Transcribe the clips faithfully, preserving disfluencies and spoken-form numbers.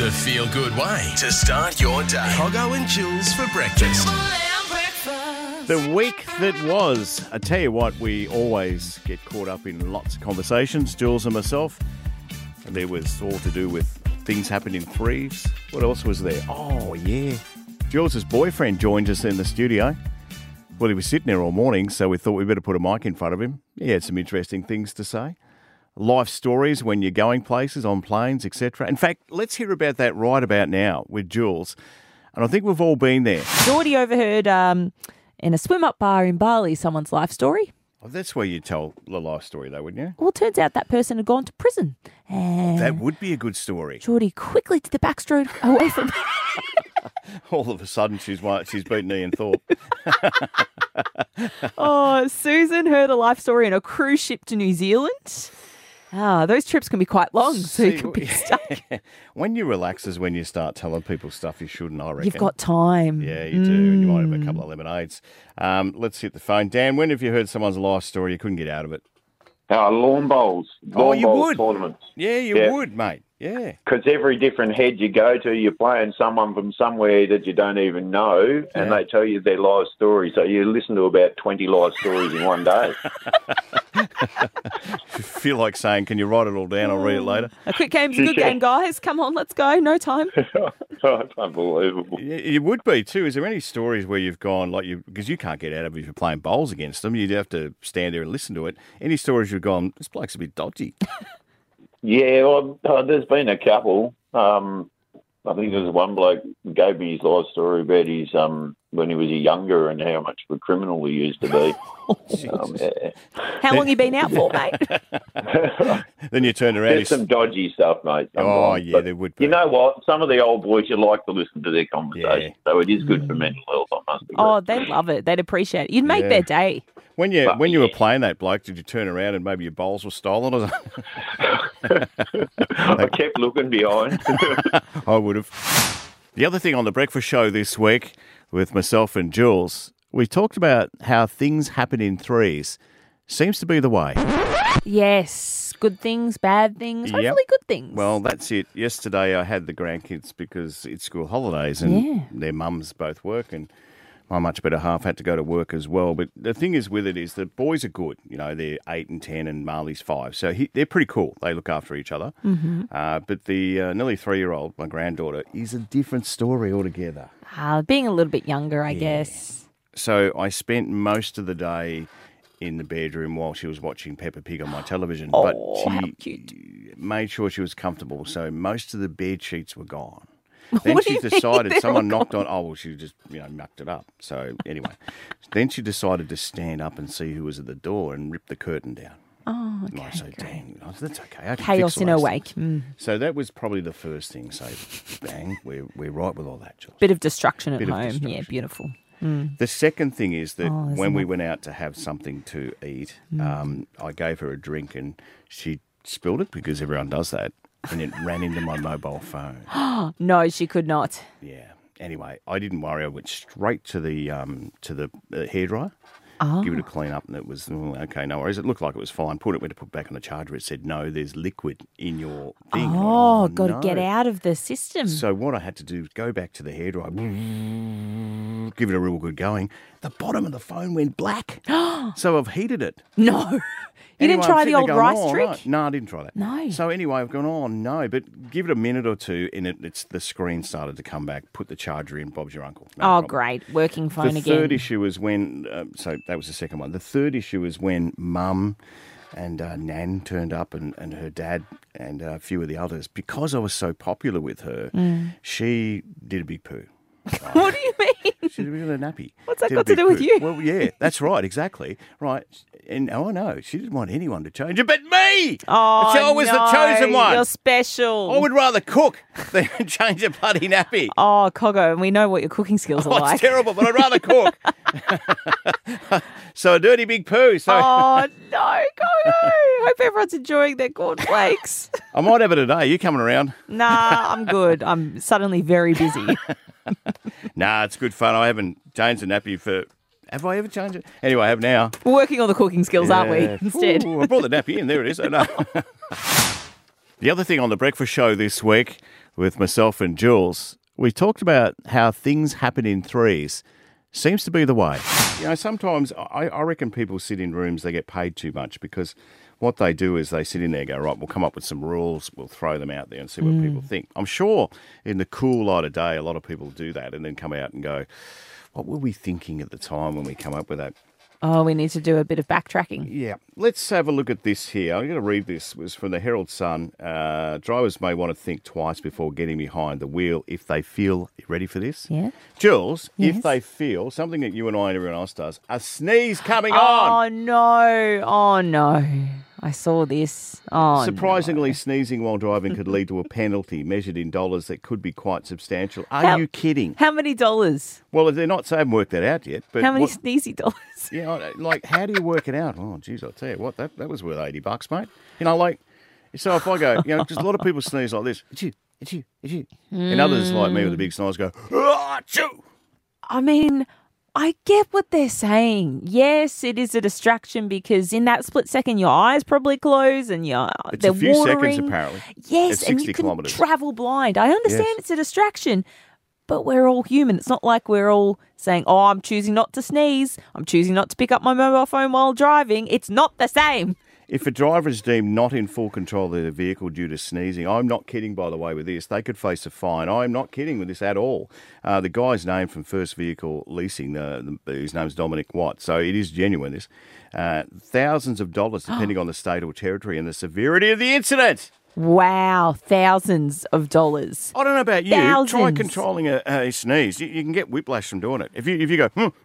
The feel-good way to start your day. Coggo and Jules for breakfast. The week that was. I tell you what, we always get caught up in lots of conversations, Jules and myself. And there was all to do with things happened in threes. What else was there? Oh, yeah. Jules' boyfriend joined us in the studio. Well, he was sitting there all morning, so we thought we better put a mic in front of him. He had some interesting things to say. Life stories when you're going places, on planes, et cetera. In fact, let's hear about that right about now with Jules. And I think we've all been there. Geordie overheard um, in a swim-up bar in Bali someone's life story. Oh, that's where you tell the life story, though, wouldn't you? Well, it turns out that person had gone to prison. And That would be a good story. Geordie quickly did the backstroke away from All of a sudden, she's one, she's beaten Ian Thorpe. Oh, Susan heard a life story on a cruise ship to New Zealand. Ah, those trips can be quite long, so you See, can be stuck. When you relax is when you start telling people stuff you shouldn't, I reckon. You've got time. Yeah, you do. And you might have a couple of lemonades. Um, let's hit the phone. Dan, when have you heard someone's life story you couldn't get out of it? Uh, lawn bowls. Lawn Oh, you bowls would? tournaments. Yeah, you Yeah. would, mate. Yeah. Because every different head you go to, you're playing someone from somewhere that you don't even know, and Yeah. they tell you their life story. So you listen to about twenty life stories in one day. I feel like saying, can you write it all down? I'll read it later. A quick game's a good game, guys. Come on, let's go. No time. It's unbelievable. Yeah, it would be too. Is there any stories where you've gone, like you, because you can't get out of it if you're playing bowls against them, you'd have to stand there and listen to it. Any stories you've gone, this bloke's a bit dodgy? Yeah, well, uh, there's been a couple. Um, I think there's one bloke who gave me his life story about his um, when he was younger and how much of a criminal he used to be. um, yeah. How long you been out for, mate? Then you turn around. There's some dodgy stuff, mate. Oh, sometimes. yeah, But there would be. You know what? Some of the old boys, you like to listen to their conversation. Yeah. So it is good for mental health, I must agree. Oh, they'd love it. They'd appreciate it. You'd make Yeah. their day. When you But- when you were playing that bloke, did you turn around and maybe your bowls were stolen or something? I kept looking behind. I would have. The other thing on the breakfast show this week with myself and Jules, we talked about how things happen in threes. Seems to be the way. Yes. Good things, bad things, Yep. hopefully good things. Well, that's it. Yesterday I had the grandkids because it's school holidays and Yeah. their mums both work and my much better half had to go to work as well. But the thing is with it is the boys are good. You know, they're eight and ten and Marley's five. So he, they're pretty cool. They look after each other. Mm-hmm. Uh, but the uh, nearly three-year-old, my granddaughter, is a different story altogether. Ah, being a little bit younger, I guess. So I spent most of the day in the bedroom while she was watching Peppa Pig on my television. Oh, but how she cute. made sure she was comfortable. So most of the bed sheets were gone. Then What do she you mean decided they're someone all knocked on. Oh well, she just you know mucked it up. So anyway, then she decided to stand up and see who was at the door and rip the curtain down. Oh, And I okay. said, great. "Dang, I said, that's okay. I can Chaos fix in all her those wake. things." Mm. So that was probably the first thing. So bang, we're we're right with all that, Jules. Bit of destruction at Bit of home. Yeah, destruction. beautiful. The second thing is that Oh, there's when we another- went out to have something to eat, Mm. um, I gave her a drink and she spilled it because everyone does that, and it ran into my mobile phone. No, she could not. Yeah. Anyway, I didn't worry. I went straight to the um, to the uh, hairdryer, Oh. give it a clean up, and it was oh, okay. No worries. It looked like it was fine. Put it went to put back on the charger. It said no. There's liquid in your thing. Oh, got to no. get out of the system. So what I had to do was go back to the hairdryer, give it a real good going. The bottom of the phone went black, so I've heated it. No. You Anyway, didn't I'm try sitting the there old going, rice "Oh, trick? No. no, I didn't try that. No. So anyway, I've gone, oh no, but give it a minute or two, and it, it's the screen started to come back. Put the charger in. Bob's your uncle. No Oh, problem. great. Working phone The again. third issue is when, um, so that was the second one. The third issue is when Mum and uh, Nan turned up and, and her dad and a few of the others. Because I was so popular with her, Mm. she did a big poo. What do you mean? She did a nappy. What's that Did a got to big do with poo. you? Well, yeah, that's right, exactly. Right. And oh no, she didn't want anyone to change it but me. Oh, she was no, the chosen one. You're special. I would rather cook than change a bloody nappy. Oh, Coggo, and we know what your cooking skills are Oh, like. it's terrible, but I'd rather cook. So a dirty big poo. So Oh, no, Coggo. Hope everyone's enjoying their cornflakes. I might have it today. You coming around? Nah, I'm good. I'm suddenly very busy. Nah, it's good fun. I haven't changed a nappy for... Have I ever changed it? Anyway, I have now. We're working on the cooking skills, aren't we, Yeah. instead? Ooh, I brought the nappy in. There it is. Oh, no. The other thing on the breakfast show this week, with myself and Jules. We talked about how things happen in threes. Seems to be the way. You know, sometimes I, I reckon people sit in rooms, they get paid too much because what they do is they sit in there and go, right, we'll come up with some rules, we'll throw them out there and see what mm. people think. I'm sure in the cool light of day, a lot of people do that and then come out and go, what were we thinking at the time when we come up with that? Oh, we need to do a bit of backtracking. Yeah. Let's have a look at this here. I'm going to read this. It was from the Herald Sun. Uh, drivers may want to think twice before getting behind the wheel if they feel, you ready for this? Yeah. Jules, yes. if they feel, something that you and I and everyone else does, a sneeze coming oh, on. Oh, no. Oh, no. I saw this. Oh, Surprisingly, no. sneezing while driving could lead to a penalty measured in dollars that could be quite substantial. Are how, you kidding? How many dollars? Well, they're not, so I haven't worked that out yet. But how many what, sneezy dollars? Yeah, like, how do you work it out? Oh, geez, I'll tell you what, that, that was worth eighty bucks, mate. You know, like, so if I go, you know, because a lot of people sneeze like this, it's you, it's you, it's you. Mm. And others like me with a big sneeze go, ah, achoo. I mean, I get what they're saying. Yes, it is a distraction because in that split second, your eyes probably close and you're, it's they're a few watering. seconds apparently. Yes, it's and you can kilometres. travel blind. I understand yes. it's a distraction, but we're all human. It's not like we're all saying, oh, I'm choosing not to sneeze. I'm choosing not to pick up my mobile phone while driving. It's not the same. If a driver is deemed not in full control of their vehicle due to sneezing, I'm not kidding, by the way, with this, they could face a fine. I'm not kidding with this at all. Uh, the guy's name from First Vehicle Leasing, uh, the, his name's Dominic Watt, so it is genuine, this. Uh, thousands of dollars, depending on the state or territory and the severity of the incident. Wow, thousands of dollars. I don't know about you. Thousands. Try controlling a, a sneeze. You, you can get whiplash from doing it. If you if you go,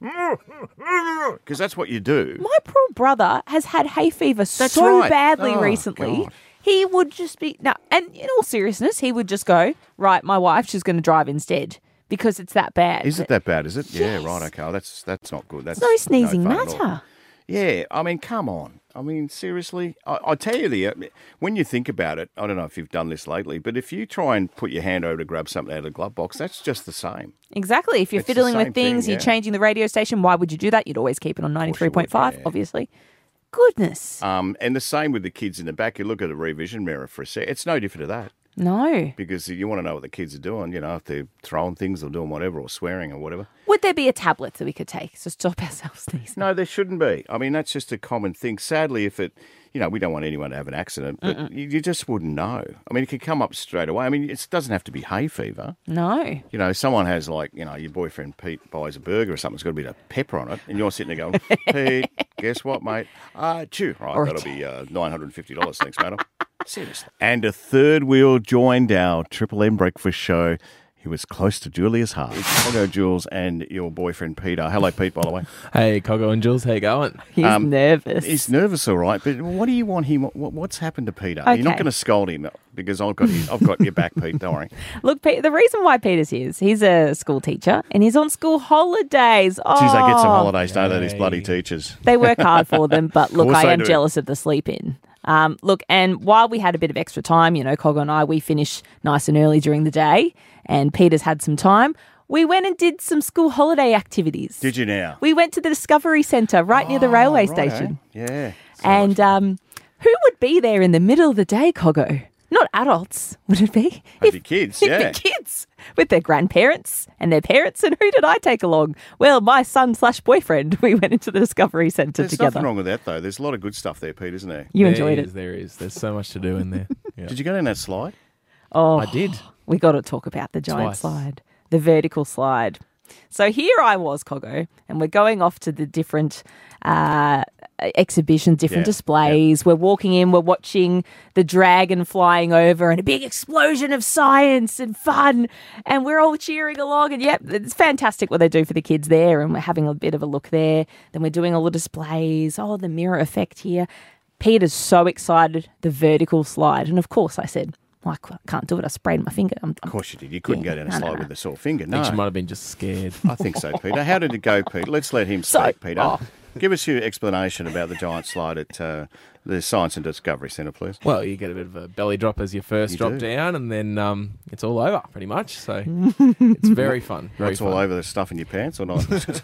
because that's what you do. My poor brother has had hay fever That's so right. badly Oh, recently. God. He would just be no, and in all seriousness, he would just go, right, my wife, she's going to drive instead because it's that bad. Is it that bad? Is it? Yes. Yeah, right. Okay, well, that's that's not good. That's no sneezing no fun at all. matter. Yeah, I mean, come on. I mean, seriously, I, I tell you, the when you think about it, I don't know if you've done this lately, but if you try and put your hand over to grab something out of the glove box, that's just the same. Exactly. If you're It's the fiddling same with things, thing, you're yeah. changing the radio station, why would you do that? You'd always keep it on ninety-three point five, yeah. obviously. Goodness. Um, and the same with the kids in the back. You look at a revision mirror for a sec. It's no different to that. No. Because you want to know what the kids are doing, you know, if they're throwing things or doing whatever or swearing or whatever. Would there be a tablet that we could take to stop ourselves sneezing? No, there shouldn't be. I mean, that's just a common thing. Sadly, if it, you know, we don't want anyone to have an accident, but you, you just wouldn't know. I mean, it could come up straight away. I mean, it doesn't have to be hay fever. No. You know, someone has like, you know, your boyfriend Pete buys a burger or something, it's got a bit of pepper on it, and you're sitting there going, Pete, guess what, mate? Uh, chew. Right, Or- that'll be uh, nine hundred fifty dollars. Thanks, madam. Seriously. And a third wheel joined our Triple M breakfast show. He was close to Julia's heart. Coggo, Jules, and your boyfriend Peter. Hello, Pete, by the way. Hey, Coggo and Jules, how you going? He's Um, nervous. He's nervous, all right, but what do you want him? What, what's happened to Peter? You're not Okay. going to scold him because I've got I've got your back, Pete. Don't worry. Look, Pete, the reason why Peter's here is he's a school teacher and he's on school holidays. Oh, Geez, they get some holidays, don't they? These bloody teachers. They work hard for them, but look, course I they am do. jealous of the sleep in. Um, look, and while we had a bit of extra time, you know, Coggo and I, we finish nice and early during the day, and Peter's had some time. We went and did some school holiday activities. Did you now? We went to the Discovery Centre right near the Oh, railway righto. station. Yeah. So And much fun. um, who would be there in the middle of the day, Coggo? Not adults, would it be? It'd be kids, It'd yeah. be kids with their grandparents and their parents. And who did I take along? Well, my son slash boyfriend. We went into the Discovery Centre There's together. nothing wrong with that, though. There's a lot of good stuff there, Pete, isn't there? You There enjoyed is, it. There is. There's so much to do in there. Yeah. Did you go down that slide? Oh, I did. We got to talk about the giant Twice. slide, the vertical slide. So here I was, Coggo, and we're going off to the different uh, exhibitions, different Yeah, displays. We're walking in, we're watching the dragon flying over and a big explosion of science and fun. And we're all cheering along. And yep, it's fantastic what they do for the kids there. And we're having a bit of a look there. Then we're doing all the displays. Oh, the mirror effect here. Peter's so excited, the vertical slide. And of course I said, well, I can't do it. I sprayed my finger. I'm, Of I'm, course you did. You couldn't Yeah, go down a no, no, slide no. with a sore finger. I No. think she might have been just scared. I think so, Peter. How did it go, Pete? Let's let him So- speak, Peter. oh. Give us your explanation about the giant slide at uh, the Science and Discovery Centre, please. Well, you get a bit of a belly drop as you first You drop do. down, and then um, it's all over pretty much. So it's very fun. Very What's fun. all over the stuff in your pants or not?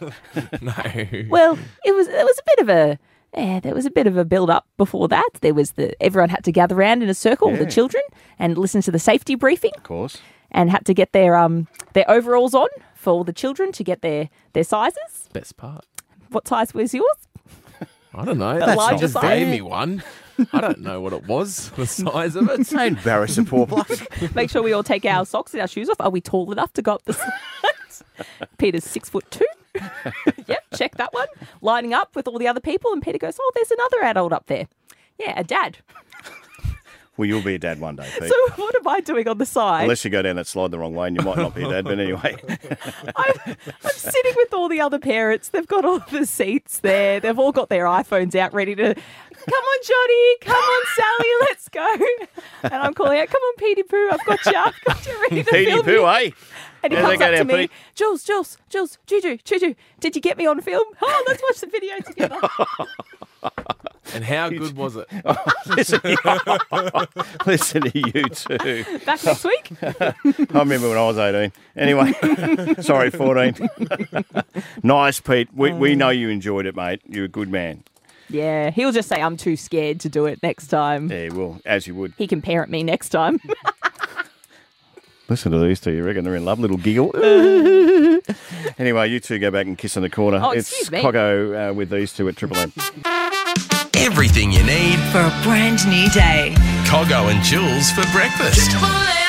No. Well, it was it was a bit of a yeah, there was a bit of a build up before that. There was the everyone had to gather around in a circle, all Yeah. the children, and listen to the safety briefing. Of course. and had to get their um their overalls on for all the children to get their, their sizes. Best part. What size was yours? I don't know. That's She not just fair. gave me one. I don't know what it was, the size of it. Don't embarrass the poor bloke. Make sure we all take our socks and our shoes off. Are we tall enough to go up the slides? Peter's six foot two. Yep, check that one. Lining up with all the other people, and Peter goes, "Oh, there's another adult up there." Yeah, a dad. Well, you'll be a dad one day, Pete. So what am I doing on the side? Unless you go down that slide the wrong way and you might not be a dad, but anyway. I'm, I'm sitting with all the other parents. They've got all the seats there. They've all got their iPhones out ready to, come on, Johnny. Come on, Sally. Let's go. And I'm calling out, come on, Petey Poo. I've got you. I've got you ready to Petey film Poo, you. eh? And he How's comes that up go to down, me, Pete? Jules, Jules, Jules, Juju, Juju, did you get me on film? Oh, let's watch the video together. And how good was it? listen, listen to you two. Back next week. I remember when I was eighteen. Anyway, sorry, fourteen. Nice, Pete. We, we know you enjoyed it, mate. You're a good man. Yeah, he'll just say, I'm too scared to do it next time. Yeah, well, as you would. He can parent me next time. Listen to these two. You reckon they're in love? Little giggle. Anyway, you two go back and kiss in the corner. Oh, it's excuse me. Coggo uh, with these two at Triple M. Everything you need For a brand new day. Coggo and Jules for breakfast. Triple M.